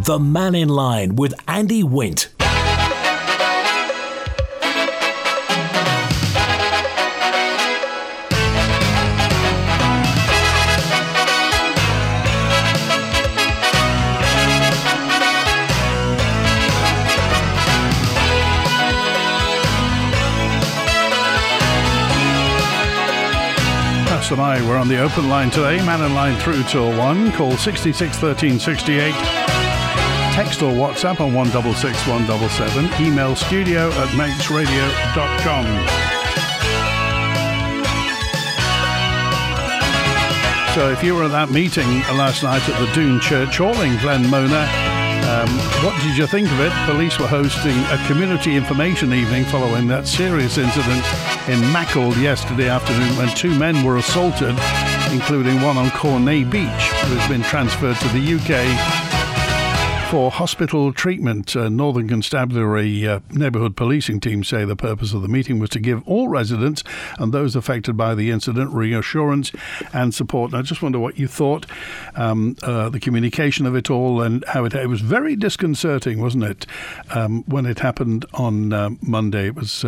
The Man in Line with Andy Wint. And I were on the open line today. Man in Line through till 1. Call 66 13 68. Text or WhatsApp on 166 177. Email studio@manxradio.com. So if you were at that meeting last night at the Doon Church Hall in Glenmona, what did you think of it? Police were hosting a community information evening following that serious incident in Mackle yesterday afternoon when 2 men were assaulted, including one on Cornay Beach, who has been transferred to the UK for hospital treatment. Northern Constabulary neighbourhood policing team say the purpose of the meeting was to give all residents and those affected by the incident reassurance and support. And I just wonder what you thought, the communication of it all and how it was very disconcerting, wasn't it, when it happened on Monday. It was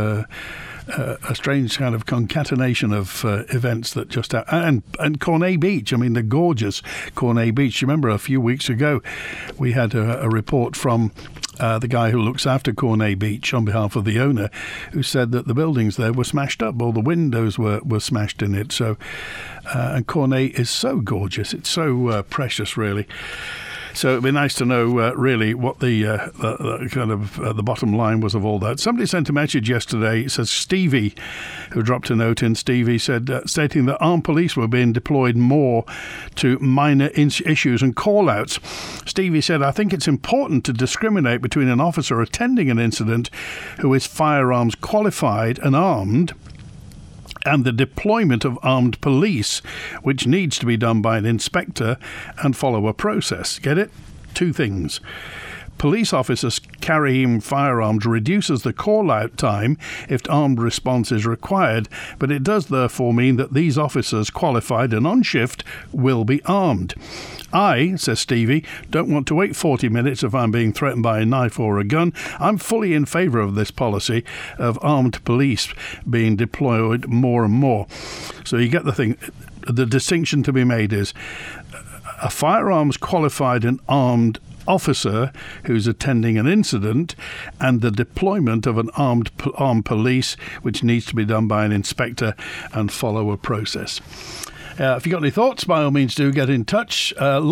a strange kind of concatenation of events that just happened. And Cornay Beach, I mean, the gorgeous Cornay Beach. You remember a few weeks ago we had a report from the guy who looks after Cornay Beach on behalf of the owner, who said that the buildings there were smashed up, all the windows were smashed in it. So, and Cornay is so gorgeous, it's so precious, really. So it'd be nice to know really what the kind of the bottom line was of all that. Somebody sent a message yesterday. It says Stevie, who dropped a note in. Stevie said, stating that armed police were being deployed more to minor issues and call-outs. Stevie said, I think it's important to discriminate between an officer attending an incident who is firearms qualified and armed, and the deployment of armed police, which needs to be done by an inspector and follow a process. Get it? 2 things. Police officers carrying firearms reduces the call-out time if armed response is required, but it does therefore mean that these officers, qualified and on shift, will be armed. I, says Stevie, don't want to wait 40 minutes if I'm being threatened by a knife or a gun. I'm fully in favour of this policy of armed police being deployed more and more. So you get the thing. The distinction to be made is a firearms qualified and armed officer who's attending an incident and the deployment of an armed police, which needs to be done by an inspector and follow a process. If you've got any thoughts, by all means do get in touch.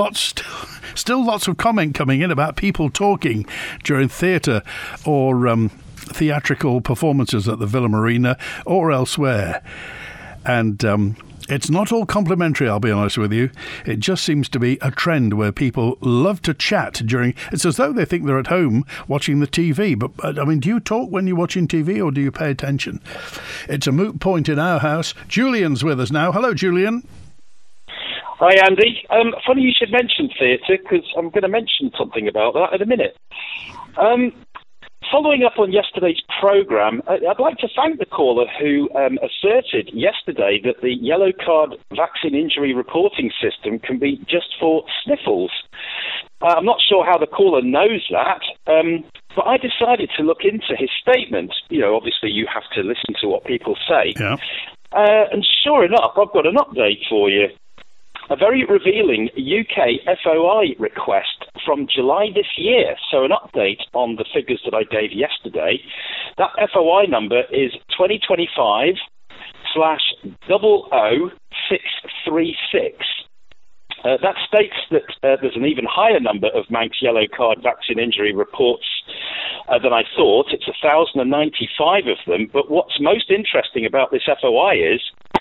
Still lots of comment coming in about people talking during theatre or theatrical performances at the Villa Marina or elsewhere. And it's not all complimentary, I'll be honest with you. It just seems to be a trend where people love to chat during... It's as though they think they're at home watching the TV. But, I mean, do you talk when you're watching TV or do you pay attention? It's a moot point in our house. Julian's with us now. Hello, Julian. Hi, Andy. Funny you should mention theatre, because I'm going to mention something about that in a minute. Following up on yesterday's programme, I'd like to thank the caller who asserted yesterday that the yellow card vaccine injury reporting system can be just for sniffles. I'm not sure how the caller knows that, but I decided to look into his statement. You know, obviously you have to listen to what people say. Yeah. And sure enough, I've got an update for you. A very revealing UK FOI request from July this year. So an update on the figures that I gave yesterday. That FOI number is 2025/00636. That states that there's an even higher number of Manx yellow card vaccine injury reports than I thought. It's 1,095 of them. But what's most interesting about this FOI is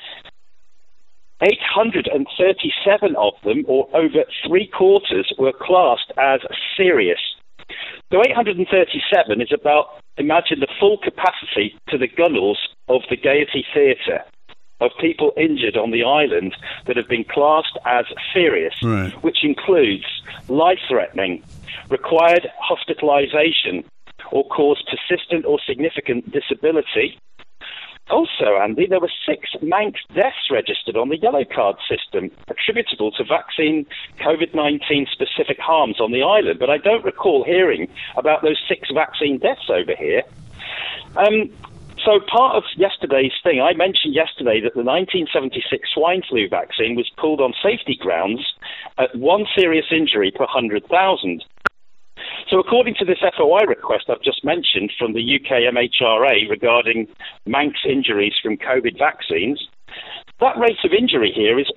837 of them, or over 3/4, were classed as serious. So 837 is about, imagine the full capacity to the gunnels of the Gaiety Theatre, of people injured on the island that have been classed as serious, right, which includes life-threatening, required hospitalisation, or cause persistent or significant disability, Also, Andy, there were 6 Manx deaths registered on the yellow card system attributable to vaccine COVID-19 specific harms on the island, but I don't recall hearing about those 6 vaccine deaths over here. So part of yesterday's thing, I mentioned yesterday that the 1976 swine flu vaccine was pulled on safety grounds at 1 serious injury per 100,000. So according to this FOI request I've just mentioned from the UK MHRA regarding Manx injuries from COVID vaccines, that rate of injury here is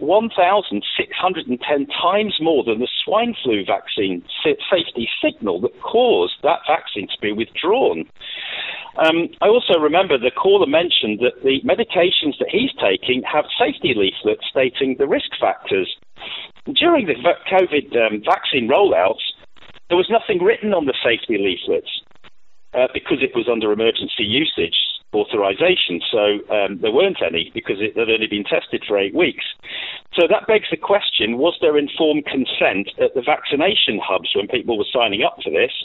1,610 times more than the swine flu vaccine safety signal that caused that vaccine to be withdrawn. I also remember the caller mentioned that the medications that he's taking have safety leaflets stating the risk factors. During the COVID vaccine rollouts, there was nothing written on the safety leaflets because it was under emergency usage authorization. So there weren't any because it had only been tested for 8 weeks. So that begs the question, was there informed consent at the vaccination hubs when people were signing up for this?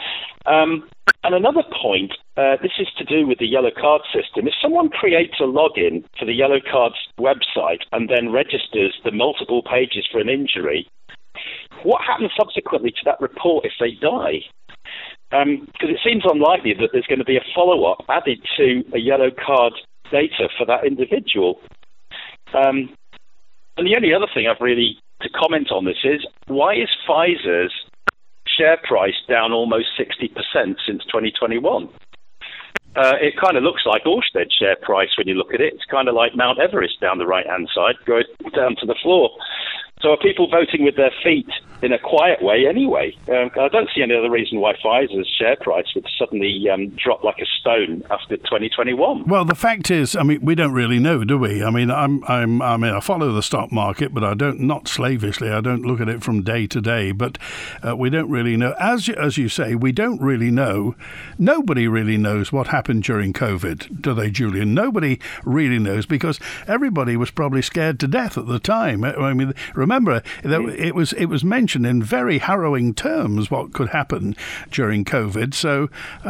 And another point, this is to do with the yellow card system. If someone creates a login for the yellow card's website and then registers the multiple pages for an injury, what happens subsequently to that report if they die? Because it seems unlikely that there's going to be a follow-up added to a yellow card data for that individual. And the only other thing I've really to comment on this is, why is Pfizer's share price down almost 60% since 2021? It kind of looks like Orsted's share price when you look at it. It's kind of like Mount Everest down the right-hand side, goes down to the floor. So are people voting with their feet in a quiet way anyway? I don't see any other reason why Pfizer's share price would suddenly drop like a stone after 2021. Well, the fact is, I mean, we don't really know, do we? I mean, I follow the stock market, but I don't, not slavishly. I don't look at it from day to day. But we don't really know. As you say, we don't really know. Nobody really knows what happened during COVID, do they, Julian? Nobody really knows because everybody was probably scared to death at the time. I mean, remember, it was mentioned in very harrowing terms what could happen during COVID. So,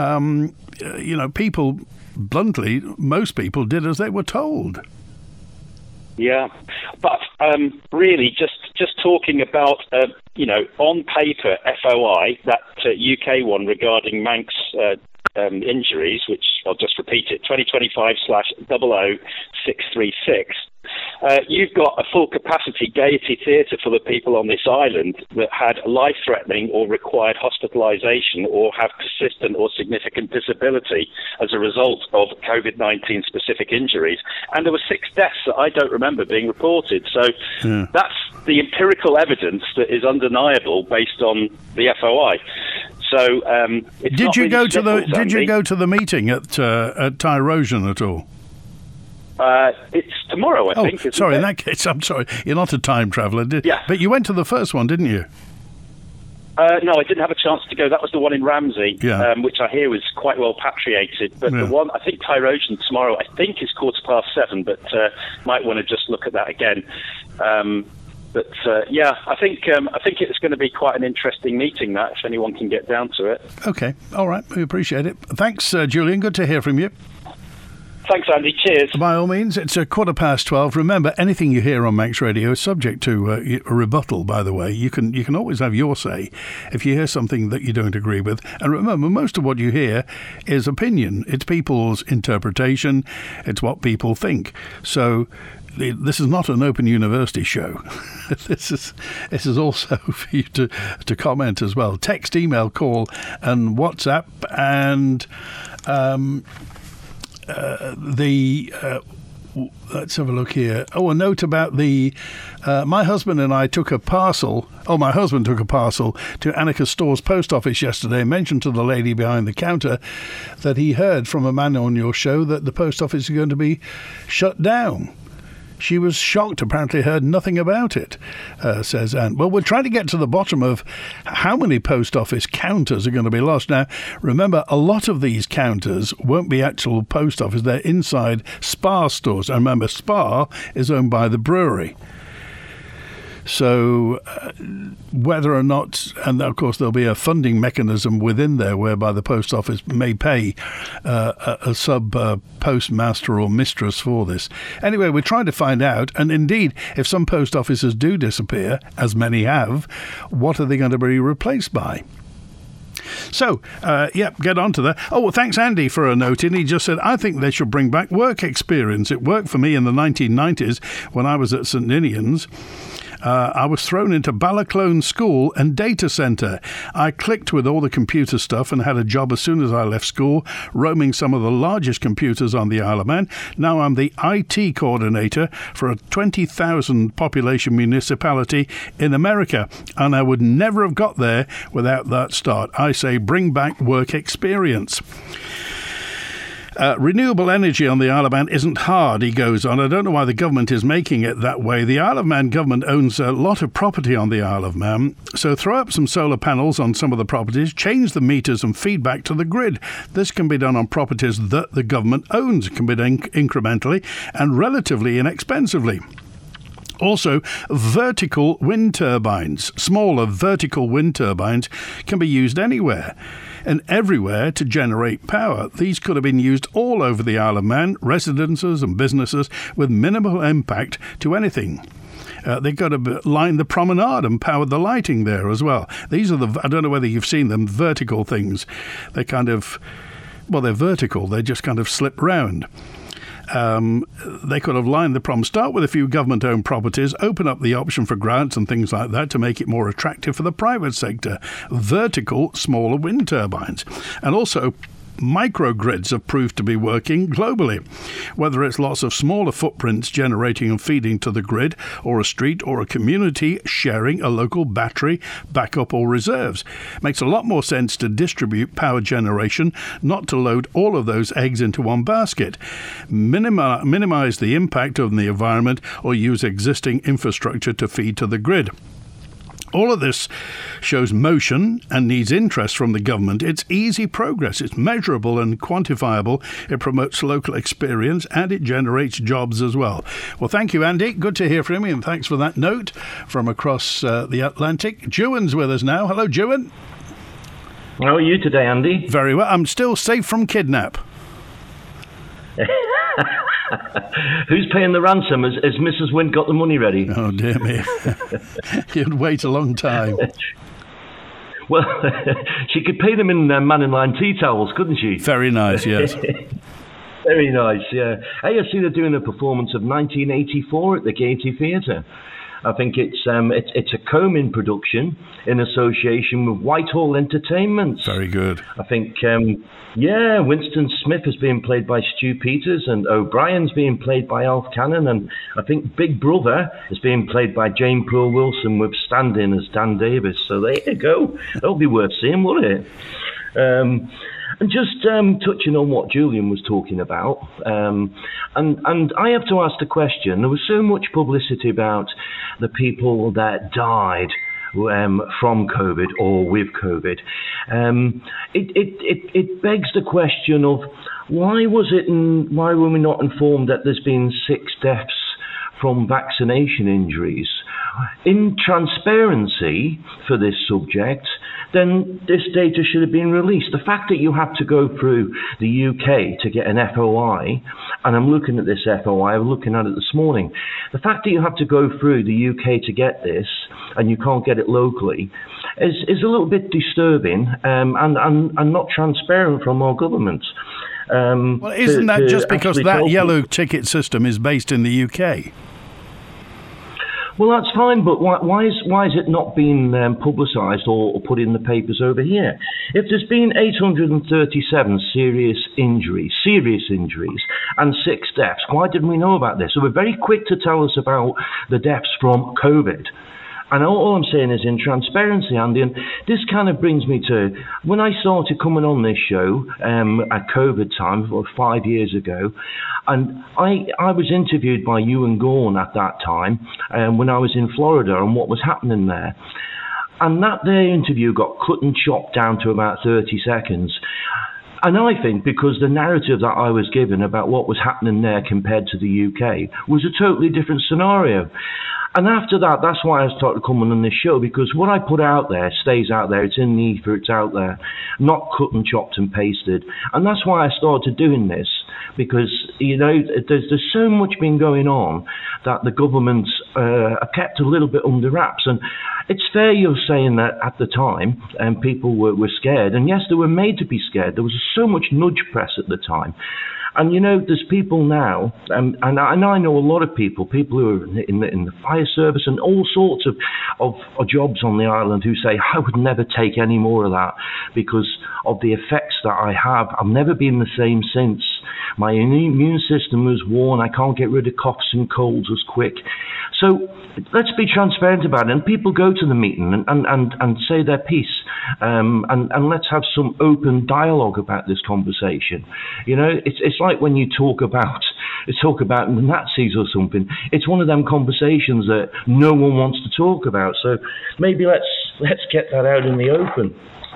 people, bluntly, most people did as they were told. Yeah, but really, just talking about, on paper, FOI, that UK one regarding Manx injuries, which I'll just repeat it, 2025/00636. You've got a full capacity Gaiety Theatre full of people on this island that had life-threatening or required hospitalisation or have persistent or significant disability as a result of COVID-19 specific injuries. And there were 6 deaths that I don't remember being reported. So that's the empirical evidence that is undeniable based on the FOI. So did you go to the meeting at Tyrosion at all? It's tomorrow, I think. Sorry, in that case, I'm sorry. You're not a time traveller, yeah. But you went to the first one, didn't you? No, I didn't have a chance to go. That was the one in Ramsey, which I hear was quite well patriated. But the one, I think Tyrosion tomorrow, I think is 7:15, but might want to just look at that again. I think it's going to be quite an interesting meeting, that, if anyone can get down to it. Okay, all right, we appreciate it. Thanks, Julian, good to hear from you. Thanks, Andy. Cheers. By all means, it's 12:15. Remember, anything you hear on Manx Radio is subject to a rebuttal, by the way. You can always have your say if you hear something that you don't agree with. And remember, most of what you hear is opinion. It's people's interpretation. It's what people think. So this is not an open university show. This is also for you to comment as well. Text, email, call, and WhatsApp, and let's have a look here. A note about my husband and I took a parcel. My husband took a parcel to Annika Store's post office yesterday and mentioned to the lady behind the counter that he heard from a man on your show that the post office is going to be shut down. She was shocked, apparently heard nothing about it, says Anne. Well, we're trying to get to the bottom of how many post office counters are going to be lost. Now, remember, a lot of these counters won't be actual post office. They're inside Spar stores. And remember, Spar is owned by the brewery. So whether or not, and of course there'll be a funding mechanism within there whereby the post office may pay a sub-postmaster or mistress for this. Anyway, we're trying to find out, and indeed, if some post offices do disappear, as many have, what are they going to be replaced by? So, get on to that. Oh, well, thanks, Andy, for a note in. He just said, I think they should bring back work experience. It worked for me in the 1990s when I was at St Ninians. I was thrown into Ballaclone School and Data Centre. I clicked with all the computer stuff and had a job as soon as I left school, roaming some of the largest computers on the Isle of Man. Now I'm the IT coordinator for a 20,000 population municipality in America, and I would never have got there without that start. I say bring back work experience. Renewable energy on the Isle of Man isn't hard, he goes on. I don't know why the government is making it that way. The Isle of Man government owns a lot of property on the Isle of Man, so throw up some solar panels on some of the properties, change the meters and feed back to the grid. This can be done on properties that the government owns. It can be done incrementally and relatively inexpensively. Also, vertical wind turbines, smaller vertical wind turbines, can be used anywhere and everywhere to generate power. These could have been used all over the Isle of Man, residences and businesses, with minimal impact to anything. They've got to line the promenade and power the lighting there as well. These are I don't know whether you've seen them, vertical things. They're they're vertical. They just kind of slip round. They could have lined the prom, start with a few government-owned properties, open up the option for grants and things like that to make it more attractive for the private sector. Vertical, smaller wind turbines. And also, microgrids have proved to be working globally. Whether it's lots of smaller footprints generating and feeding to the grid, or a street or a community sharing a local battery, backup or reserves. Makes a lot more sense to distribute power generation, not to load all of those eggs into one basket. Minimize the impact on the environment or use existing infrastructure to feed to the grid. All of this shows motion and needs interest from the government. It's easy progress. It's measurable and quantifiable. It promotes local experience and it generates jobs as well. Well, thank you, Andy. Good to hear from you, and thanks for that note from across the Atlantic. Juan's with us now. Hello, Juan. How are you today, Andy? Very well. I'm still safe from kidnap. Who's paying the ransom? Has Mrs. Wint got the money ready? Oh, dear me. You'd wait a long time. Well, she could pay them in man-in-line tea towels, couldn't she? Very nice, yes. Very nice, yeah. Hey, I see they're doing a performance of 1984 at the Gaiety Theatre. I think it's a Comin production in association with Whitehall Entertainment. Very good. I think, Winston Smith is being played by Stu Peters, and O'Brien's being played by Alf Cannon, and I think Big Brother is being played by Jane Poole Wilson, with stand-in as Dan Davis. So there you go. That'll be worth seeing, won't it? And just touching on what Julian was talking about, and I have to ask the question, there was so much publicity about the people that died from COVID or with COVID. It begs the question of why were we not informed that there's been 6 deaths from vaccination injuries? In transparency for this subject, then this data should have been released. The fact that you have to go through the UK to get an FOI, and I'm looking at this FOI, I was looking at it this morning, the fact that you have to go through the UK to get this, and you can't get it locally, is a little bit disturbing and not transparent from our government. Well, isn't that just because that yellow ticket system is based in the UK? Well, that's fine, but why is it not being publicised or put in the papers over here? If there's been 837 serious injuries, and 6 deaths, why didn't we know about this? So we're very quick to tell us about the deaths from COVID. And all I'm saying is in transparency, Andy, and this kind of brings me to when I started coming on this show at COVID time, 5 years ago, and I was interviewed by Ewan Gorn at that time when I was in Florida and what was happening there. And that their interview got cut and chopped down to about 30 seconds. And I think because the narrative that I was given about what was happening there compared to the UK was a totally different scenario. And after that, that's why I started coming on this show, because what I put out there stays out there. It's in the ether, it's out there, not cut and chopped and pasted. And that's why I started doing this, because, there's so much been going on that the government's are kept a little bit under wraps. And it's fair you're saying that at the time, people were scared. And yes, they were made to be scared. There was so much nudge press at the time. And there's people now, and I know a lot of people who are in the fire service and all sorts of jobs on the island, who say, I would never take any more of that because of the effects that I have. I've never been the same since. My immune system is worn. I can't get rid of coughs and colds as quick. So let's be transparent about it. And people go to the meeting and say their piece. And let's have some open dialogue about this conversation. It's like when you talk about the Nazis or something. It's one of them conversations that no one wants to talk about. So maybe let's get that out in the open.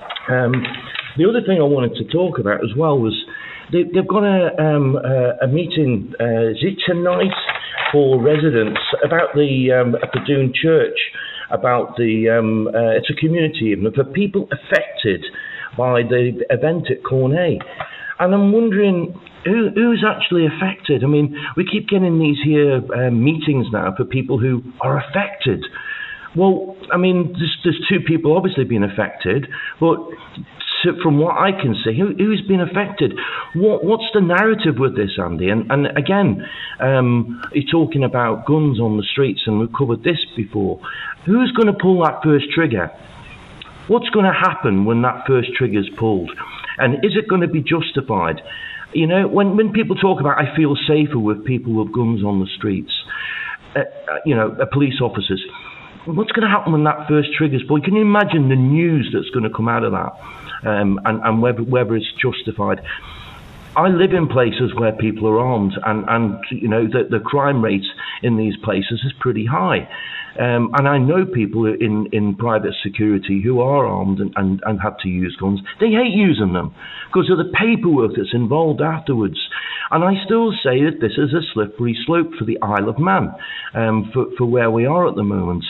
The other thing I wanted to talk about as well was they've got a meeting, is it tonight, for residents about at the Doon Church, about it's a community event for people affected by the event at Cornea. And I'm wondering who's actually affected. I mean, we keep getting these here meetings now for people who are affected. Well, I mean, there's two people obviously being affected, but from what I can see, who's been affected? What's the narrative with this, Andy? And again, you're talking about guns on the streets, and we've covered this before. Who's going to pull that first trigger? What's going to happen when that first trigger's pulled? And is it going to be justified? When people talk about, I feel safer with people with guns on the streets, police officers, what's going to happen when that first trigger's pulled? Can you imagine the news that's going to come out of that? And whether it's justified. I live in places where people are armed, and the crime rate in these places is pretty high. And I know people in private security who are armed and have to use guns. They hate using them because of the paperwork that's involved afterwards. And I still say that this is a slippery slope for the Isle of Man, for where we are at the moment.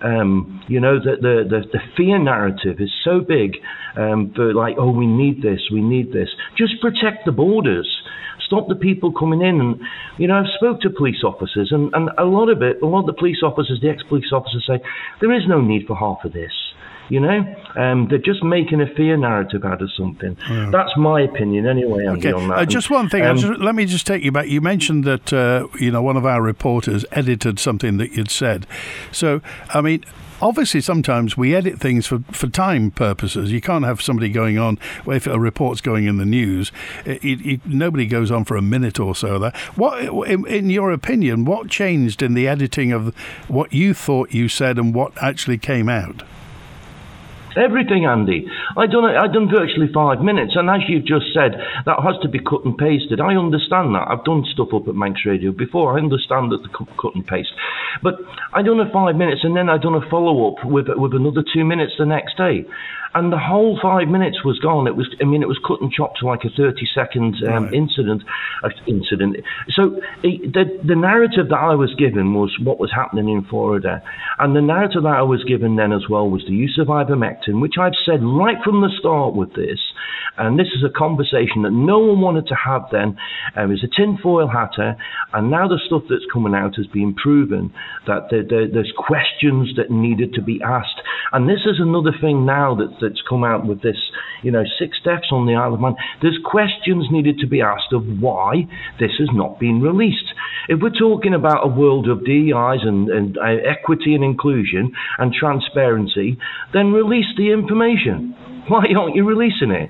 The fear narrative is so big, for like, oh, we need this. Just protect the borders. Stop the people coming in. And, I've spoke to police officers, and a lot of the police officers, the ex-police officers say, there is no need for half of this. They're just making a fear narrative out of something. Yeah. That's my opinion anyway, Andy, on that. Just one thing, let me just take you back. You mentioned that, one of our reporters edited something that you'd said. So, I mean, obviously sometimes we edit things for time purposes. You can't have somebody going on, if a report's going in the news, nobody goes on for a minute or so there. What, in your opinion, what changed in the editing of what you thought you said and what actually came out? Everything, Andy. I done virtually 5 minutes, and as you've just said, that has to be cut and pasted. I understand that. I've done stuff up at Manx Radio before. I understand that the cut and paste. But I done a 5 minutes, and then I done a follow-up with another 2 minutes the next day. And the whole 5 minutes was gone. It was cut and chopped to like a 30-second incident. So the narrative that I was given was what was happening in Florida. And the narrative that I was given then as well was the use of ivermectin, which I've said right from the start with this. And this is a conversation that no one wanted to have then. It was a tinfoil hatter. And now the stuff that's coming out has been proven that there's questions that needed to be asked. And this is another thing now that's come out with this, 6 deaths on the Isle of Man. There's questions needed to be asked of why this has not been released. If we're talking about a world of DEIs and equity and inclusion and transparency, then release the information. Why aren't you releasing it?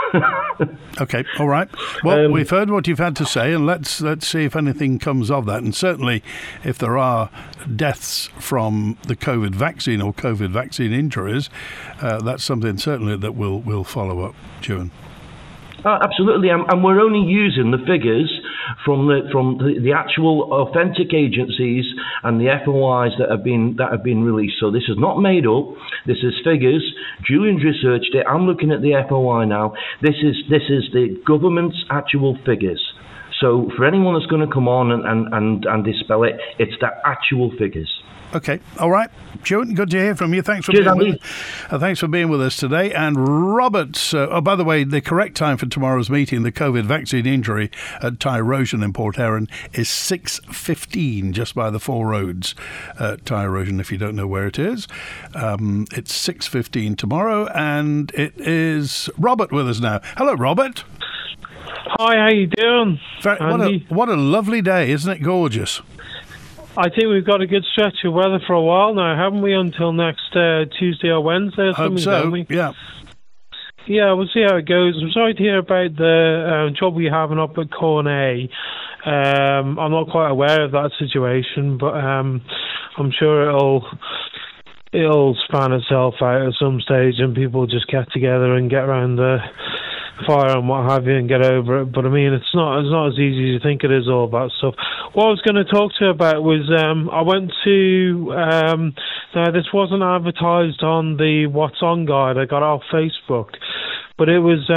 Okay, all right. Well, we've heard what you've had to say, and let's see if anything comes of that. And certainly, if there are deaths from the COVID vaccine or COVID vaccine injuries, that's something certainly that we'll follow up, Ewan. Absolutely, and we're only using the figures from the actual authentic agencies and the FOIs that have been released. So this is not made up. This is figures. Julian's researched it. I'm looking at the FOI now. This is the government's actual figures. So for anyone that's going to come on and dispel it, it's the actual figures. Okay, all right. Stuart, good to hear from you. Thanks for thanks for being with us today. And Robert, by the way, the correct time for tomorrow's meeting, the COVID vaccine injury at Tyrosion in Port Erin, is 6:15, just by the Four Roads at Tyrosion, if you don't know where it is. It's 6:15 tomorrow, and it is Robert with us now. Hello, Robert. Hi, how you doing, Andy? What a lovely day, isn't it gorgeous? I think we've got a good stretch of weather for a while now, haven't we? Until next Tuesday or Wednesday or something, Hope so, don't we? yeah. Yeah, we'll see how it goes. I'm sorry to hear about the trouble you're having up at Cornay. I'm not quite aware of that situation, but I'm sure it'll span itself out at some stage, and people just get together and get around the fire and what have you and get over it. But I mean, it's not as easy as you think it is, all that stuff. What I was going to talk to you about was I went to now this wasn't advertised on the What's On guide, I got it off Facebook, but it was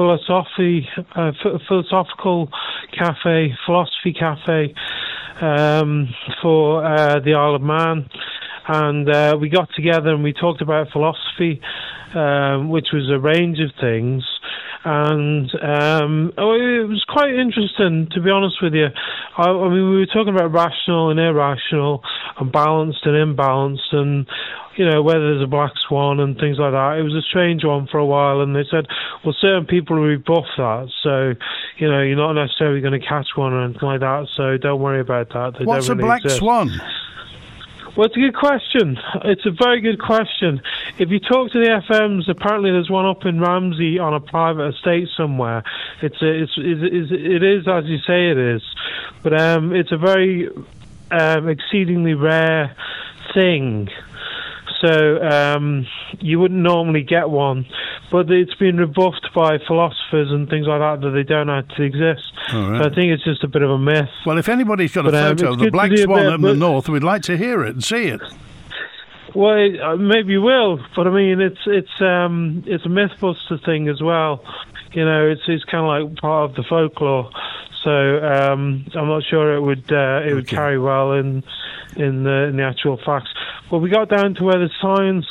philosophical cafe, philosophy cafe for the Isle of Man. And we got together and we talked about philosophy, which was a range of things. And it was quite interesting, to be honest with you. I mean, we were talking about rational and irrational, and balanced and imbalanced, and whether there's a black swan and things like that. It was a strange one for a while, and they said, well, certain people rebuff that, so you're not necessarily going to catch one or anything like that. So don't worry about that. They What's don't really a black exist. swan? Well, it's a good question. It's a very good question. If you talk to the FMs, apparently there's one up in Ramsey on a private estate somewhere. It is as you say it is, but it's a very exceedingly rare thing. So you wouldn't normally get one, but it's been rebuffed by philosophers and things like that they don't actually exist. Right. So I think it's just a bit of a myth. Well, if anybody's got a photo of the black swan up in the north, we'd like to hear it and see it. Well, maybe you will, but I mean, it's a MythBuster thing as well. It's kind of like part of the folklore. So I'm not sure it would carry well in the actual facts. But we got down to where the science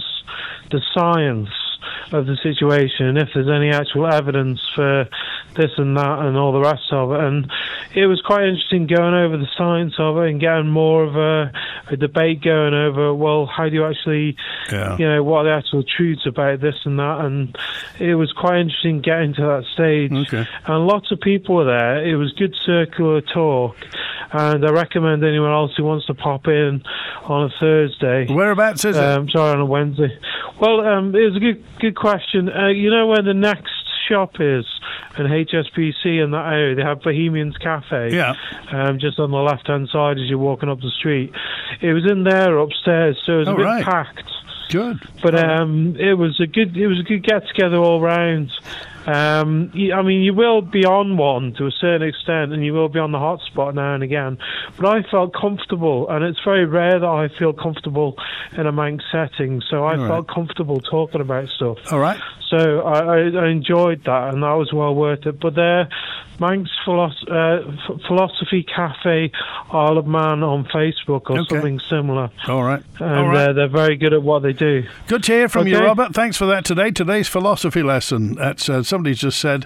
of the situation, if there's any actual evidence for this and that and all the rest of it. And it was quite interesting going over the science of it and getting more of a debate going over, well, how do you actually, what are the actual truths about this and that. And it was quite interesting getting to that stage. Okay. And lots of people were there. It was good circular talk. And I recommend anyone else who wants to pop in on a Thursday. Whereabouts is it? On a Wednesday. Well, it was a good question. Where the next shop is in HSBC in that area? They have Bohemian's Cafe. Yeah. Just on the left-hand side as you're walking up the street. It was in there upstairs, so it was a bit packed. Good. But it was a good get-together all round. You will be on one to a certain extent, and you will be on the hotspot now and again. But I felt comfortable, and it's very rare that I feel comfortable in a Manx setting. So I felt comfortable talking about stuff. All right. So I enjoyed that, and that was well worth it. But Manx Philosophy Cafe Isle of Man on Facebook or something similar. All right. And they're very good at what they do. Good to hear from you, Robert. Thanks for that today. Today's philosophy lesson. That's somebody's just said,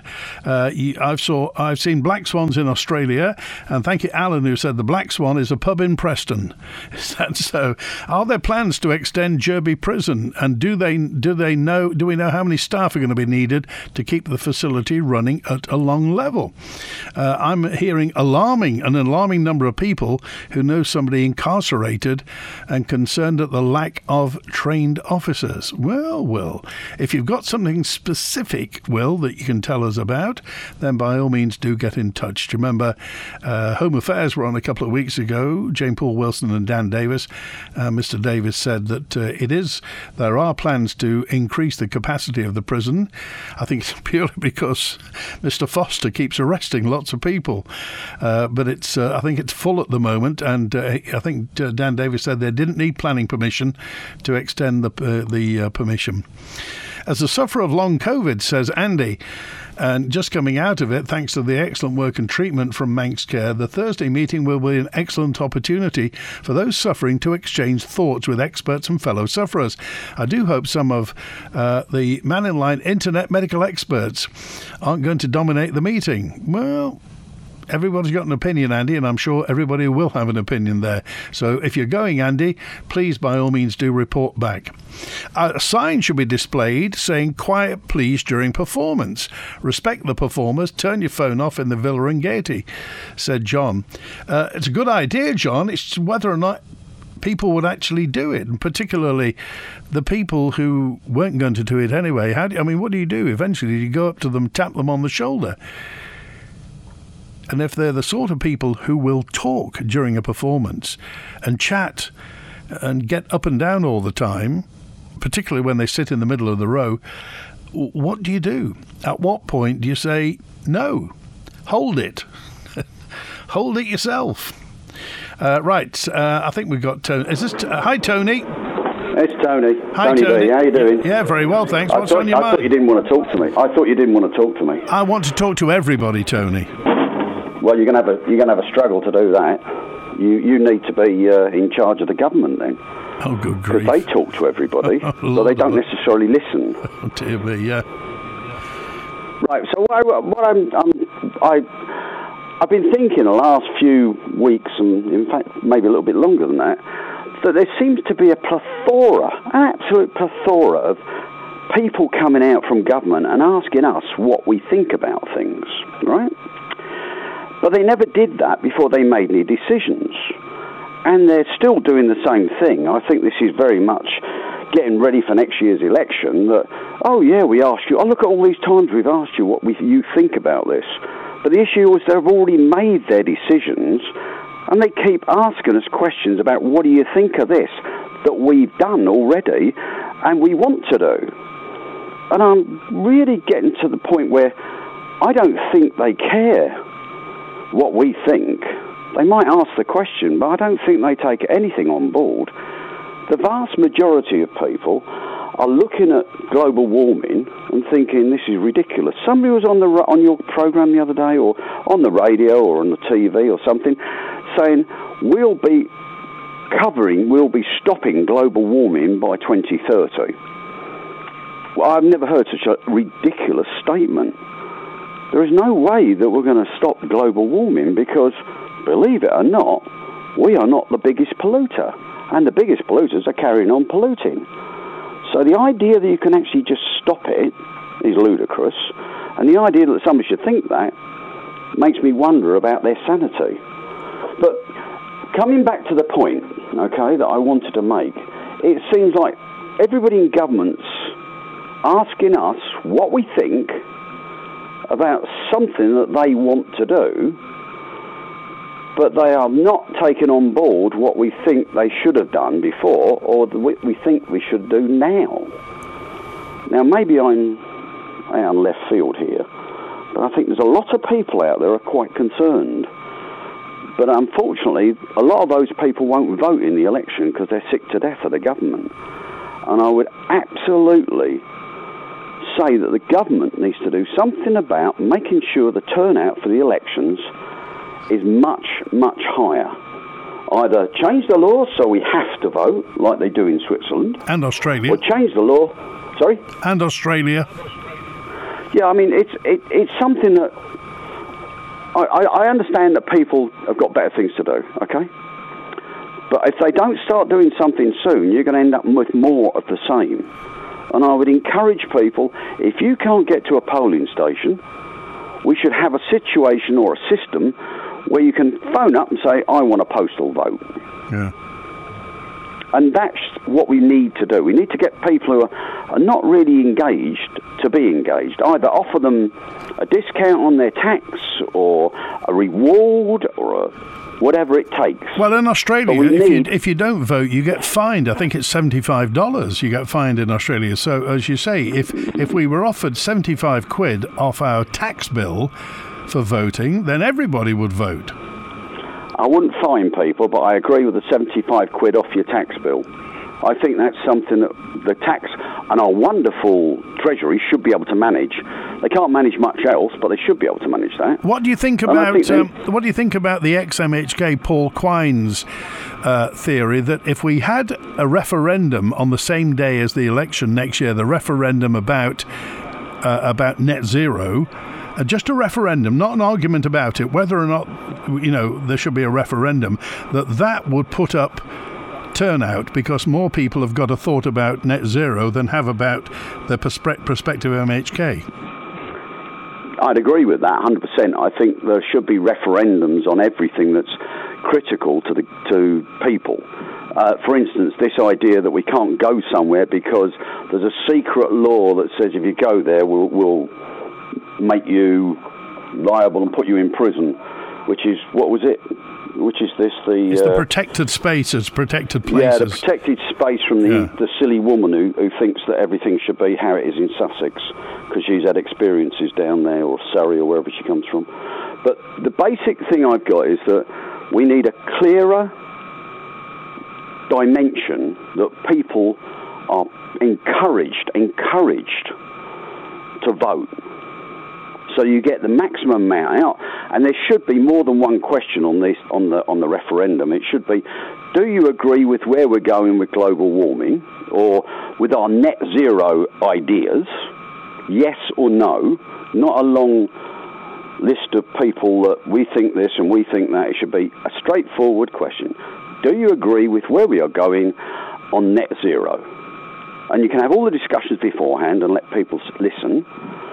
I've seen black swans in Australia, and thank you, Alan, who said the Black Swan is a pub in Preston. Is that so? Are there plans to extend Derby Prison, and do we know how many staff are going to be needed to keep the facility running at a long level? I'm hearing an alarming number of people who know somebody incarcerated and concerned at the lack of trained officers. Well, if you've got something specific, Will, that you can tell us about, then by all means do get in touch. Do you remember Home Affairs were on a couple of weeks ago, Jane Paul Wilson and Dan Davis. Mr. Davis said that there are plans to increase the capacity of the prison. I think it's purely because Mr. Foster keeps arresting lots of people, but I think it's full at the moment, and I think Dan Davis said they didn't need planning permission to extend the permission. As a sufferer of long COVID, says Andy, and just coming out of it, thanks to the excellent work and treatment from Manx Care, the Thursday meeting will be an excellent opportunity for those suffering to exchange thoughts with experts and fellow sufferers. I do hope some of the Man in Line internet medical experts aren't going to dominate the meeting. Well, everybody's got an opinion, Andy, and I'm sure everybody will have an opinion there. So if you're going, Andy, please, by all means, do report back. A sign should be displayed saying, "Quiet, please," during performance. Respect the performers. Turn your phone off in the Villa and Gaiety, said John. It's a good idea, John. It's whether or not people would actually do it, and particularly the people who weren't going to do it anyway. What do you do? Eventually, you go up to them, tap them on the shoulder. And if they're the sort of people who will talk during a performance and chat and get up and down all the time, particularly when they sit in the middle of the row, what do you do? At what point do you say, no, hold it? Hold it yourself. Right, I think we've got Tony. Is this hi, Tony? It's Tony. Hi, Tony. B. How you doing? Yeah, very well, thanks. What's on your mind? I thought you didn't want to talk to me. I want to talk to everybody, Tony. Well, you're going to have a struggle to do that. You need to be in charge of the government then. Oh, good grief! Because they talk to everybody, so they don't necessarily listen. Oh, dear me, yeah. Right. So I've been thinking the last few weeks, and in fact maybe a little bit longer than that there seems to be an absolute plethora of people coming out from government and asking us what we think about things, right? But they never did that before they made any decisions. And they're still doing the same thing. I think this is very much getting ready for next year's election that, oh yeah, we asked you, look at all these times we've asked you what you think about this. But the issue is they've already made their decisions and they keep asking us questions about what do you think of this that we've done already and we want to do. And I'm really getting to the point where I don't think they care what we think. They might ask the question, but I don't think they take anything on board. The vast majority of people are looking at global warming and thinking this is ridiculous. Somebody was on your programme the other day, or on the radio, or on the TV, or something, saying we'll be stopping global warming by 2030. Well, I've never heard such a ridiculous statement. There is no way that we're going to stop global warming because, believe it or not, we are not the biggest polluter. And the biggest polluters are carrying on polluting. So the idea that you can actually just stop it is ludicrous. And the idea that somebody should think that makes me wonder about their sanity. But coming back to the point, okay, that I wanted to make, it seems like everybody in government's asking us what we think about something that they want to do, but they are not taking on board what we think they should have done before, or what we think we should do now. Now, maybe I'm out left field here, but I think there's a lot of people out there who are quite concerned. But unfortunately, a lot of those people won't vote in the election because they're sick to death of the government. And I would absolutely say that the government needs to do something about making sure the turnout for the elections is much, much higher. Either change the law so we have to vote, like they do in Switzerland. And Australia. Or change the law... Sorry? And Australia. Yeah, I mean, it's something that... I understand that people have got better things to do, okay? But if they don't start doing something soon, you're going to end up with more of the same. And I would encourage people, if you can't get to a polling station, we should have a situation or a system where you can phone up and say, I want a postal vote. Yeah. And that's what we need to do. We need to get people who are not really engaged to be engaged. Either offer them a discount on their tax or a reward or whatever it takes. Well, in Australia, if you don't vote, you get fined. I think it's $75 you get fined in Australia. So, as you say, if we were offered 75 quid off our tax bill for voting, then everybody would vote. I wouldn't fine people, but I agree with the 75 quid off your tax bill. I think that's something that the tax... and our wonderful Treasury should be able to manage. They can't manage much else, but they should be able to manage that. What do you think about what do you think about the ex-MHK Paul Quine's theory that if we had a referendum on the same day as the election next year, the referendum about net zero, just a referendum, not an argument about it, whether or not there should be a referendum, that would put up turnout because more people have got a thought about net zero than have about the perspective of MHK? I'd agree with that 100%. I think there should be referendums on everything that's critical to people. For instance, this idea that we can't go somewhere because there's a secret law that says if you go there, we'll make you liable and put you in prison, which is, what was it? Which is this? It's the protected spaces, protected places. Yeah, the protected space from the silly woman who thinks that everything should be how it is in Sussex because she's had experiences down there, or Surrey, or wherever she comes from. But the basic thing I've got is that we need a clearer dimension that people are encouraged to vote. So you get the maximum amount out, and there should be more than one question on this on the referendum. It should be: do you agree with where we're going with global warming, or with our net zero ideas? Yes or no? Not a long list of people that we think this and we think that. It should be a straightforward question: do you agree with where we are going on net zero? And you can have all the discussions beforehand and let people listen.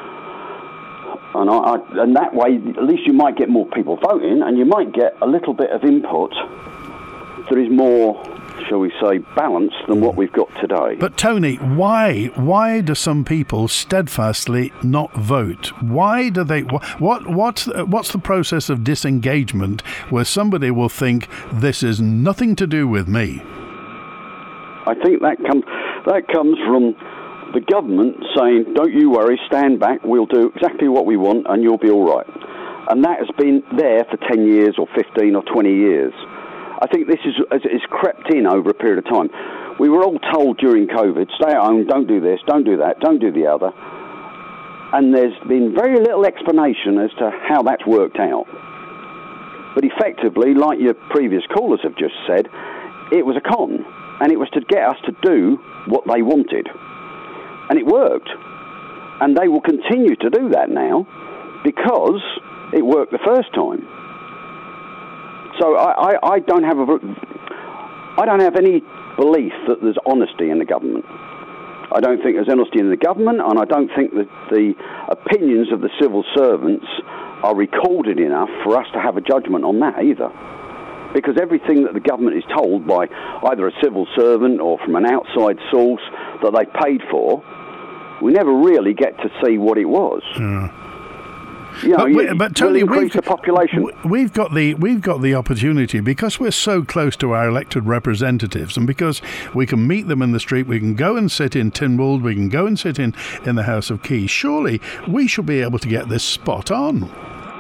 And that way, at least you might get more people voting, and you might get a little bit of input that is more, shall we say, balanced than what we've got today. But Tony, why do some people steadfastly not vote? Why do they? What's the process of disengagement where somebody will think this is nothing to do with me? I think that comes from the government saying, don't you worry, stand back, we'll do exactly what we want and you'll be all right. And that has been there for 10 years or 15 or 20 years. I think this is crept in over a period of time. We were all told during COVID, stay at home, don't do this, don't do that, don't do the other. And there's been very little explanation as to how that's worked out. But effectively, like your previous callers have just said, it was a con. And it was to get us to do what they wanted. And it worked. And they will continue to do that now because it worked the first time. So I don't have any belief that there's honesty in the government. I don't think there's honesty in the government, and I don't think that the opinions of the civil servants are recorded enough for us to have a judgment on that either. Because everything that the government is told by either a civil servant or from an outside source that they paid for, we never really get to see what it was. You know, but Tony, increase the population. We've got the opportunity, because we're so close to our elected representatives, and because we can meet them in the street, we can go and sit in Tynwald, we can go and sit in the House of Keys. Surely we should be able to get this spot on.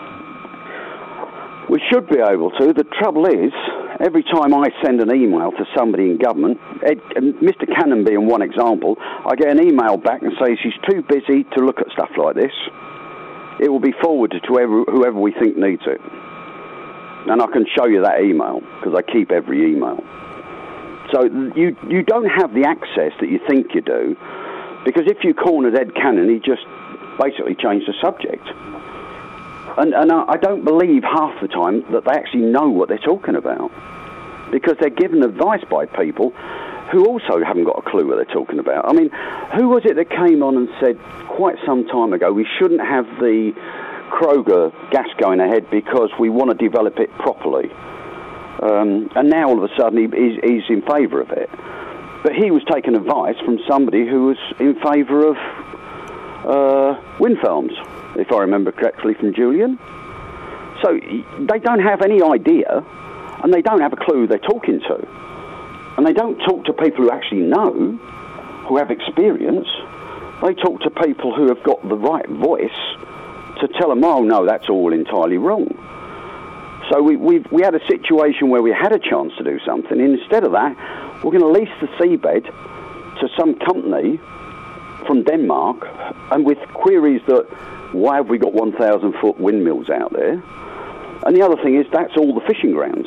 We should be able to. The trouble is, every time I send an email to somebody in government, Mr. Cannon being one example, I get an email back and says he's too busy to look at stuff like this. It will be forwarded to whoever we think needs it. And I can show you that email, because I keep every email. So you don't have the access that you think you do, because if you cornered Ed Cannon, he just basically changed the subject. And I don't believe half the time that they actually know what they're talking about, because they're given advice by people who also haven't got a clue what they're talking about. I mean, who was it that came on and said quite some time ago we shouldn't have the Kroger gas going ahead because we want to develop it properly? And now all of a sudden he's in favour of it. But he was taking advice from somebody who was in favour of wind farms, if I remember correctly, from Julian. So they don't have any idea, and they don't have a clue who they're talking to. And they don't talk to people who actually know, who have experience. They talk to people who have got the right voice to tell them, oh, no, that's all entirely wrong. So we had a situation where we had a chance to do something. Instead of that, we're going to lease the seabed to some company from Denmark, and with queries that why have we got 1,000-foot windmills out there? And the other thing is that's all the fishing grounds.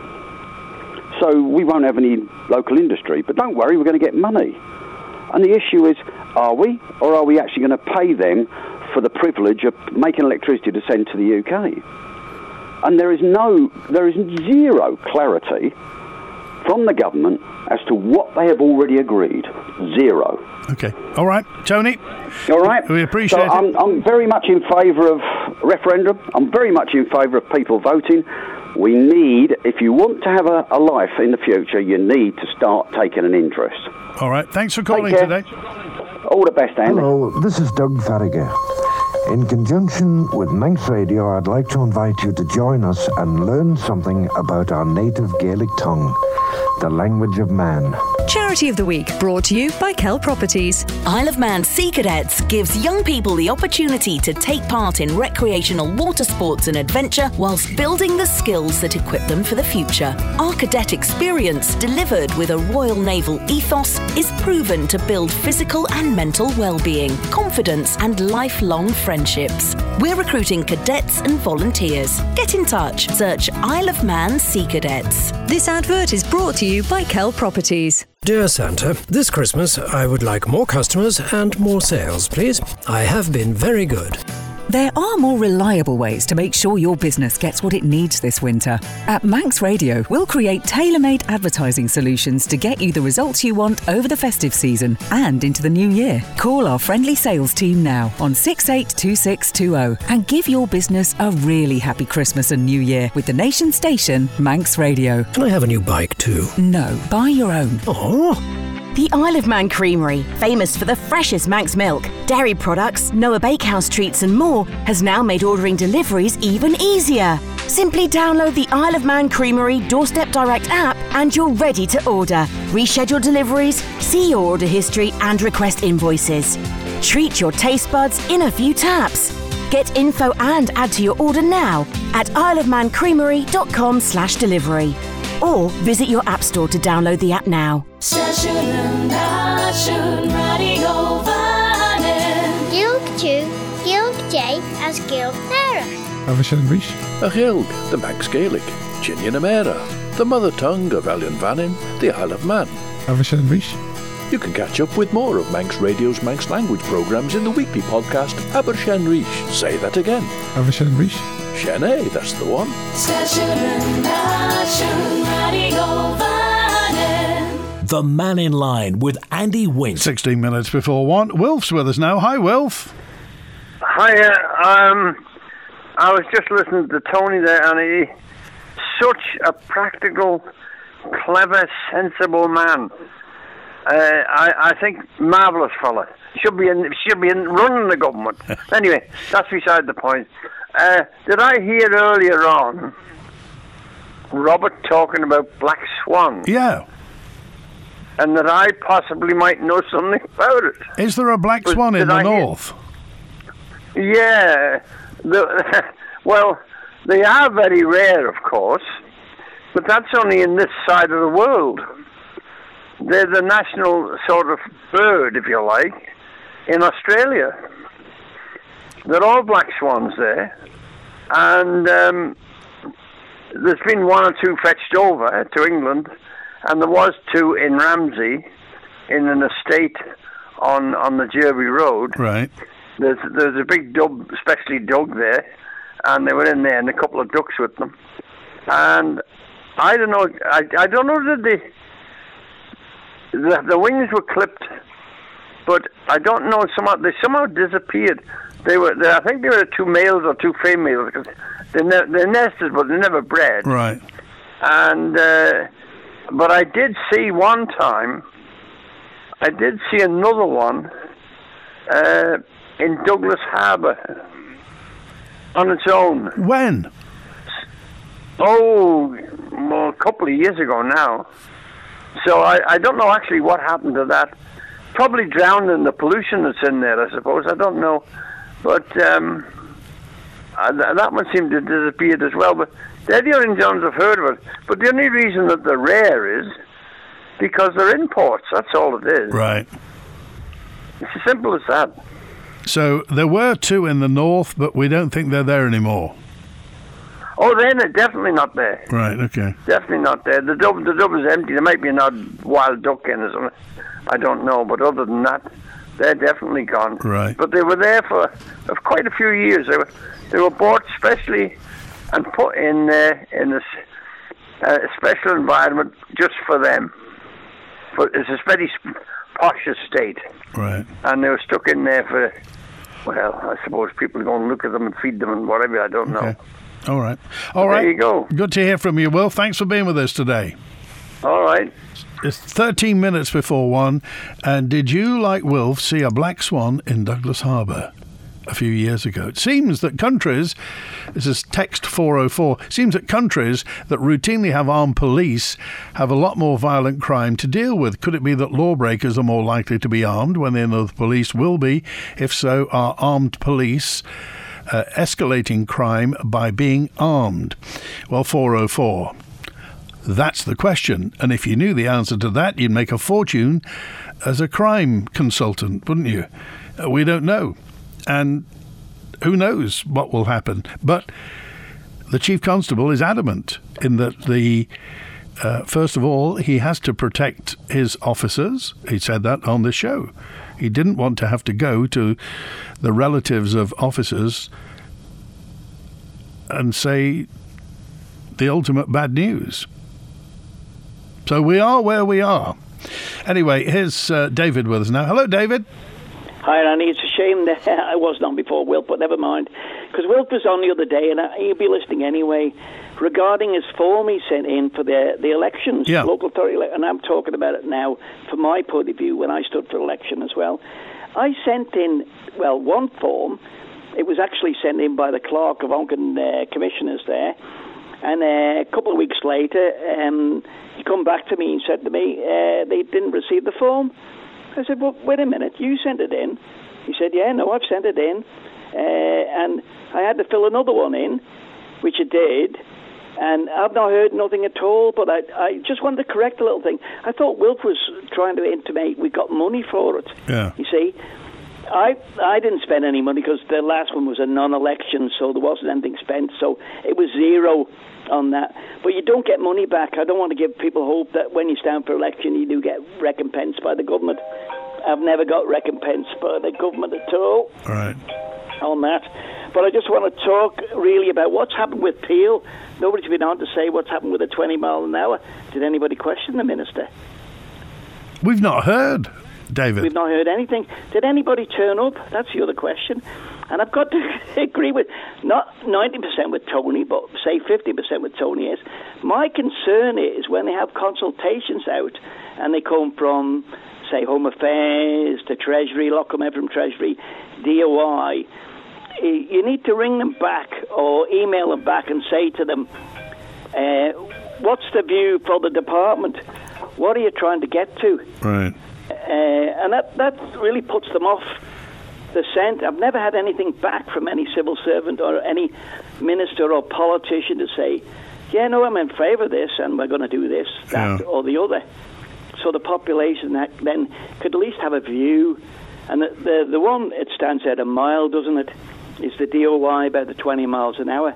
So we won't have any local industry. But don't worry, we're going to get money. And the issue is, are we? Or are we actually going to pay them for the privilege of making electricity to send to the UK? And there is zero clarity from the government as to what they have already agreed. Zero. Okay. All right, Tony. All right. We appreciate it. I'm very much in favour of referendum. I'm very much in favour of people voting. We need, if you want to have a life in the future, you need to start taking an interest. All right. Thanks for calling today. All the best, Andy. Hello, this is Doug Farragher. In conjunction with Manx Radio, I'd like to invite you to join us and learn something about our native Gaelic tongue, the language of man. Charity of the Week, brought to you by Kell Properties. Isle of Man Sea Cadets gives young people the opportunity to take part in recreational water sports and adventure whilst building the skills that equip them for the future. Our cadet experience, delivered with a Royal Naval ethos, is proven to build physical and mental well-being, confidence and lifelong friendships. We're recruiting cadets and volunteers. Get in touch. Search Isle of Man Sea Cadets. This advert is brought to you by Kell Properties. Dear Santa, this Christmas I would like more customers and more sales, please. I have been very good. There are more reliable ways to make sure your business gets what it needs this winter. At Manx Radio, we'll create tailor-made advertising solutions to get you the results you want over the festive season and into the new year. Call our friendly sales team now on 682620 and give your business a really happy Christmas and New Year with the nation station, Manx Radio. Can I have a new bike too? No, buy your own. Oh. The Isle of Man Creamery, famous for the freshest Manx milk, dairy products, Noah Bakehouse treats and more, has now made ordering deliveries even easier. Simply download the Isle of Man Creamery Doorstep Direct app and you're ready to order. Reschedule deliveries, see your order history and request invoices. Treat your taste buds in a few taps. Get info and add to your order now at isleofmancreamery.com/delivery. Or visit your app store to download the app now. Gilg J as Gilg Nera. A Gilg, the Manx Gaelic, Chinian Amera, the mother tongue of Elian Vannin, the Isle of Man. You can catch up with more of Manx Radio's Manx language programmes in the weekly podcast Abershen Rish. Say that again. Shene, that's the one. The Man in Line with Andy Wint. 16 minutes before 1. Wilf's with us now. Hi, Wilf. Hiya. I was just listening to Tony there, and he's such a practical, clever, sensible man. I think marvellous fella. Should be running the government. Anyway, that's beside the point. Did I hear earlier on Robert talking about Black Swan? Yeah. And that I possibly might know something about it. Is there a black swan in the north? Yeah. Well, they are very rare, of course, but that's only in this side of the world. They're the national sort of bird, if you like, in Australia. They're all black swans there, and there's been one or two fetched over to England, and there was two in Ramsey, in an estate on the Derby Road. Right. There's a big dub, specially dug there, and they were in there, and a couple of ducks with them. And I don't know. I don't know that the wings were clipped, but I don't know. They somehow disappeared. I think they were two males or two females, because they nested, but they never bred. Right. And but I did see one time. I did see another one in Douglas Harbour on its own. When? Oh, well, a couple of years ago now. So I don't know actually what happened to that. Probably drowned in the pollution that's in there, I suppose. I don't know. But that one seemed to have disappeared as well. But they're the only ones I've heard of it. But the only reason that they're rare is because they're imports. That's all it is. Right. It's as simple as that. So there were 2 in the north, but we don't think they're there anymore. Oh, they're definitely not there. Right, okay. Definitely not there. The dove is empty. There might be an odd wild duck in or something. I don't know, but other than that, they're definitely gone. Right. But they were there for quite a few years. They were bought specially and put in a special environment just for them. But it's a very posh estate. Right. And they were stuck in there for, well, I suppose people go and look at them and feed them and whatever. I don't know. All right. All right. There you go. Good to hear from you, Will. Thanks for being with us today. All right. It's 13 minutes before 1. And did you, like Wilf, see a black swan in Douglas Harbour a few years ago? It seems that countries, this is text 404, seems that countries that routinely have armed police have a lot more violent crime to deal with. Could it be that lawbreakers are more likely to be armed when they know the police will be? If so, are armed police escalating crime by being armed? Well, 404. That's the question. And if you knew the answer to that, you'd make a fortune as a crime consultant, wouldn't you? We don't know. And who knows what will happen. But the Chief Constable is adamant in that first of all, he has to protect his officers. He said that on the show. He didn't want to have to go to the relatives of officers and say the ultimate bad news. So we are where we are. Anyway, here's David with us now. Hello, David. Hi, Randy. It's a shame that I wasn't on before Wilp, but never mind. Because Wilp was on the other day, and he'll be listening anyway, regarding his form he sent in for the elections, local authority, and I'm talking about it now from my point of view when I stood for election as well. I sent in, one form. It was actually sent in by the clerk of Onken commissioners there, and a couple of weeks later, he come back to me and said to me, they didn't receive the form. I said, well, wait a minute, you sent it in. He said, yeah, no, I've sent it in. And I had to fill another one in, which I did, and I've not heard nothing at all, but I just wanted to correct a little thing. I thought Wilf was trying to intimate we got money for it. Yeah. You see, I didn't spend any money because the last one was a non-election, so there wasn't anything spent, so it was zero on that. But you don't get money back. I don't want to give people hope that when you stand for election you do get recompense by the government. I've never got recompense by the government at all. Right. On that. But I just want to talk really about what's happened with Peel. Nobody's been on to say what's happened with the 20 mile an hour. Did anybody question the minister? We've not heard, David. We've not heard anything. Did anybody turn up? That's the other question. And I've got to agree with, not 90% with Tony, but say 50% with Tony is, my concern is when they have consultations out and they come from, say, Home Affairs to Treasury, Lockcombe from Treasury, DOI, you need to ring them back or email them back and say to them, what's the view for the department? What are you trying to get to? Right. And that really puts them off the scent. I've never had anything back from any civil servant or any minister or politician to say, yeah, no, I'm in favour of this and we're going to do this, that or the other. So the population then could at least have a view. And the one, it stands out a mile, doesn't it, is the DOI about the 20 miles an hour.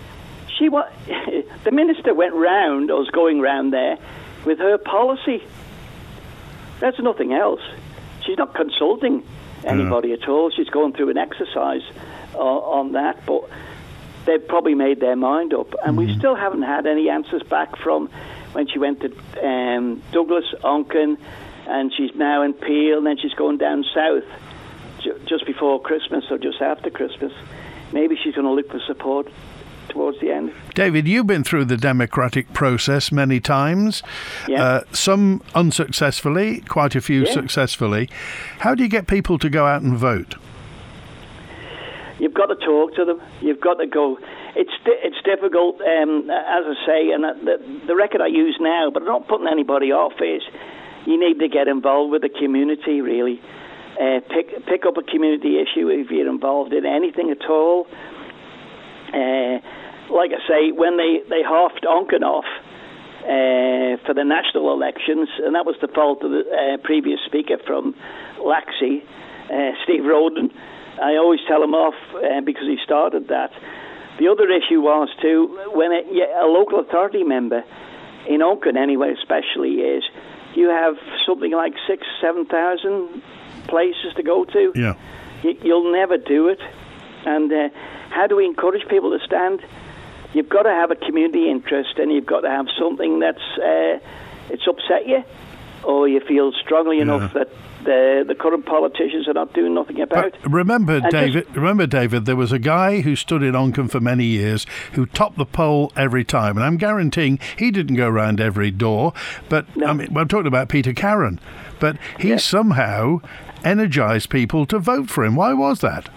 The minister went round, or was going round there, with her policy. That's nothing else. She's not consulting anybody at all. She's going through an exercise on that, but they've probably made their mind up. And we still haven't had any answers back from when she went to Douglas, Onken, and she's now in Peel, and then she's going down south just before Christmas or just after Christmas. Maybe she's going to look for support towards the end. David, you've been through the democratic process many times, some unsuccessfully, quite a few successfully. How do you get people to go out and vote? You've got to talk to them. You've got to go. It's difficult, as I say, and the record I use now, but I'm not putting anybody off, is you need to get involved with the community, really. Pick up a community issue if you're involved in anything at all. Like I say, when they halved Onken off for the national elections, and that was the fault of the previous speaker from Laxey, Steve Roden. I always tell him off because he started that. The other issue was, too, when a local authority member, in Oaken anyway especially, is you have something like 6,000-7,000 places to go to. Yeah. You'll never do it. And how do we encourage people to stand? You've got to have a community interest, and you've got to have something that's it's upset you, or you feel strongly enough that the current politicians are not doing nothing about. But remember, David, there was a guy who stood in Onchan for many years who topped the poll every time, and I'm guaranteeing he didn't go around every door. But I mean, I'm talking about Peter Carron, but he somehow energised people to vote for him. Why was that?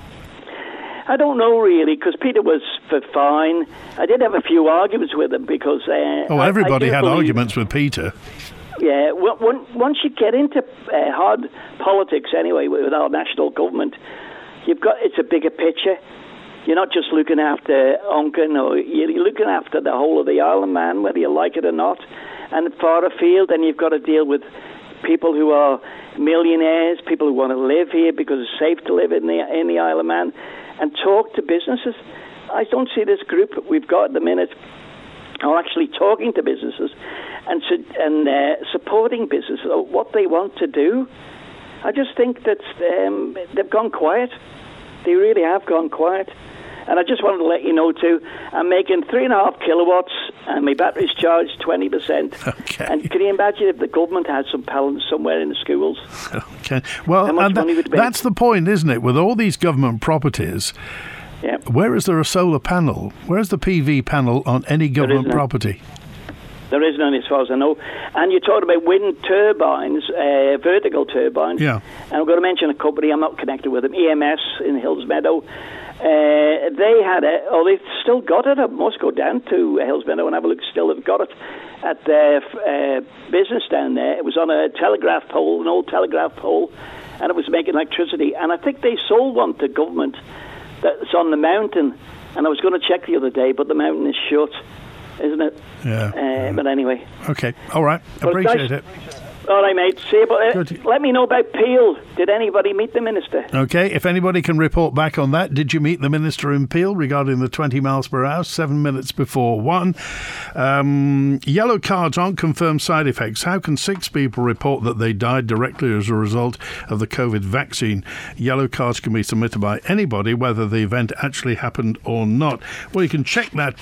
I don't know really, because Peter was fine. I did have a few arguments with him because... everybody had arguments with Peter. Yeah, once you get into hard politics anyway with our national government, it's a bigger picture. You're not just looking after Onchan, or you're looking after the whole of the Isle of Man, whether you like it or not. And far afield, then you've got to deal with people who are millionaires, people who want to live here because it's safe to live in the Isle of Man, and talk to businesses. I don't see this group we've got at the minute are actually talking to businesses and supporting businesses, what they want to do. I just think that they've gone quiet. They really have gone quiet. And I just wanted to let you know, too, I'm making 3.5 kilowatts and my battery's charged 20%. Okay. And can you imagine if the government had some panels somewhere in the schools? Okay. Well, and that's the point, isn't it? With all these government properties, where is there a solar panel? Where is the PV panel on any government property? There is none as far as I know. And you talked about wind turbines, vertical turbines. Yeah. And I'm going to mention a company, I'm not connected with them, EMS in Hills Meadow. They had they've still got it. I must go down to Hills Meadow and have a look. Still have got it at their business down there. It was on a telegraph pole, an old telegraph pole, and it was making electricity. And I think they sold one to government that's on the mountain. And I was going to check the other day, but the mountain is shut, isn't it? Yeah. But anyway. Okay. All right. Appreciate it. All right, mate. See you, but let me know about Peel. Did anybody meet the Minister? Okay, if anybody can report back on that. Did you meet the Minister in Peel regarding the 20 miles per hour, 7 minutes before 1? Yellow cards aren't confirmed side effects. How can 6 people report that they died directly as a result of the COVID vaccine? Yellow cards can be submitted by anybody, whether the event actually happened or not. Well, you can check that.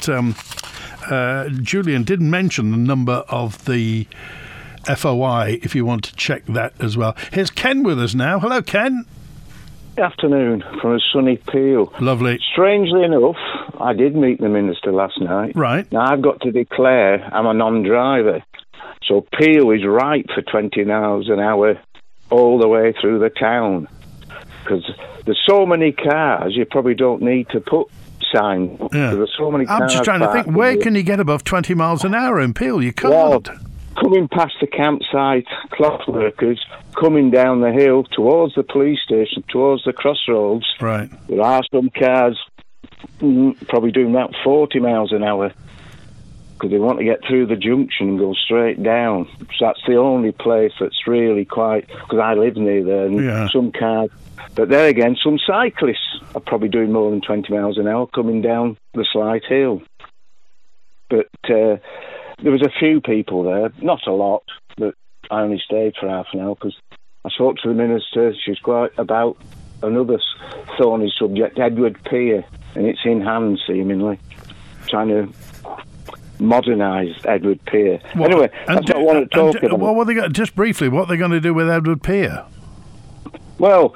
Julian did mention the number of the FOI if you want to check that as well. Here's Ken with us now. Hello, Ken. Good afternoon from a sunny Peel. Lovely. Strangely enough, I did meet the Minister last night. Right. Now, I've got to declare I'm a non-driver. So Peel is ripe for 20 miles an hour all the way through the town. Because there's so many cars, you probably don't need to put signs. Yeah. There's so many cars. I'm just trying to think, where can you get above 20 miles an hour in Peel? You can't. Well, coming past the campsite, cloth workers, coming down the hill towards the police station, towards the crossroads. Right. There are some cars probably doing about 40 miles an hour because they want to get through the junction and go straight down. So that's the only place that's really quite, because I live near there, and some cars. But there again, some cyclists are probably doing more than 20 miles an hour coming down the slight hill. But there was a few people there, not a lot, but I only stayed for half an hour because I spoke to the Minister. She's quite about another thorny subject, Edward Pier, and it's in hand, seemingly, trying to modernise Edward Pier. Well, anyway, that's not what I want to talk about. Well, what just briefly, what are they going to do with Edward Pier? Well,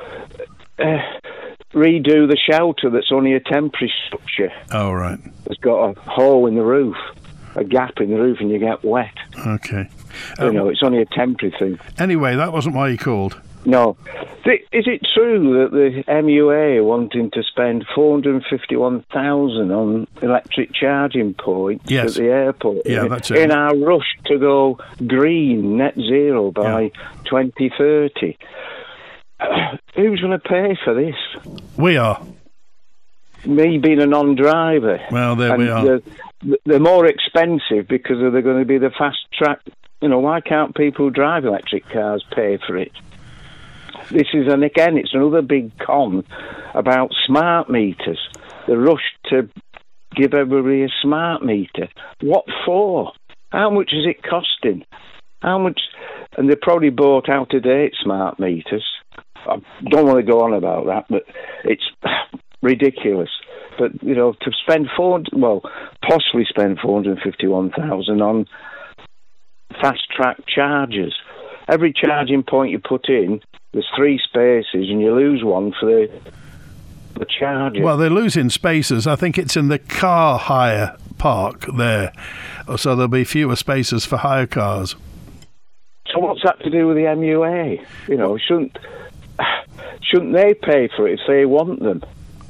redo the shelter that's only a temporary structure. Oh, right. It's got a hole in the roof. A gap in the roof and you get wet. Okay. It's only a temporary thing. Anyway, that wasn't why you called. No. Is it true that the MUA are wanting to spend $451,000 on electric charging points at the airport? Yeah, that's it. In our rush to go green, net zero by 2030. Who's going to pay for this? We are. Me being a non-driver. Well, there we are. They're more expensive because they're going to be the fast track. Why can't people who drive electric cars pay for it? this is, and again, it's another big con about smart meters. The rush to give everybody a smart meter. What for? How much is it costing? How much? And they probably bought out-of-date smart meters. I don't want to go on about that, but it's ridiculous. But, to spend possibly spend 451,000 on fast-track chargers. Every charging point you put in, there's 3 spaces, and you lose one for the charger. Well, they're losing spaces. I think it's in the car hire park there. So there'll be fewer spaces for hire cars. So what's that to do with the MUA? Shouldn't they pay for it if they want them?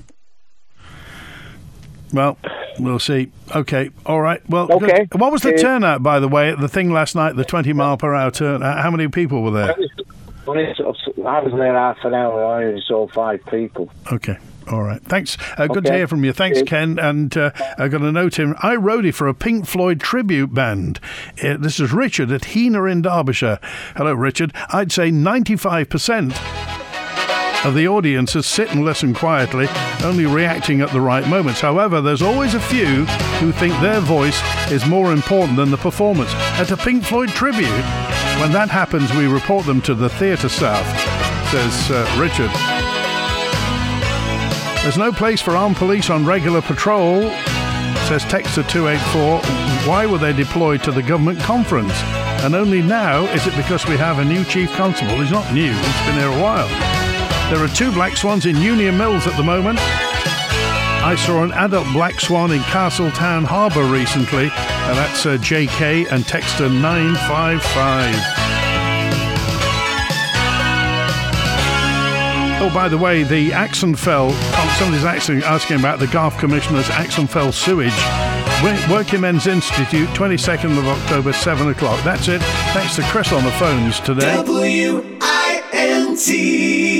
Well, we'll see. Okay, all right. Well, okay. What was the turnout, by the way, at the thing last night, the 20 mile per hour turnout? How many people were there? I was there half an hour. I only saw 5 people. Okay. All right. Thanks. Good to hear from you. Thanks, Ken. And I've got a note here. I roadie for a Pink Floyd tribute band. This is Richard at Heanor in Derbyshire. Hello, Richard. I'd say 95% of the audience is sit and listen quietly, only reacting at the right moments. However, there's always a few who think their voice is more important than the performance. At a Pink Floyd tribute, when that happens, we report them to the theatre staff, says Richard. There's no place for armed police on regular patrol, says Texter 284. Why were they deployed to the government conference? And only now is it because we have a new chief constable. He's not new, he's been here a while. There are 2 black swans in Union Mills at the moment. I saw an adult black swan in Castletown Harbour recently, and that's JK and Texter 955. Oh, Oh, by the way, the Axonfell, somebody's asking about the Garth Commissioner's Axonfell sewage. Working Men's Institute, 22nd of October, 7 o'clock. That's it. Thanks to Chris on the phones today. WINT.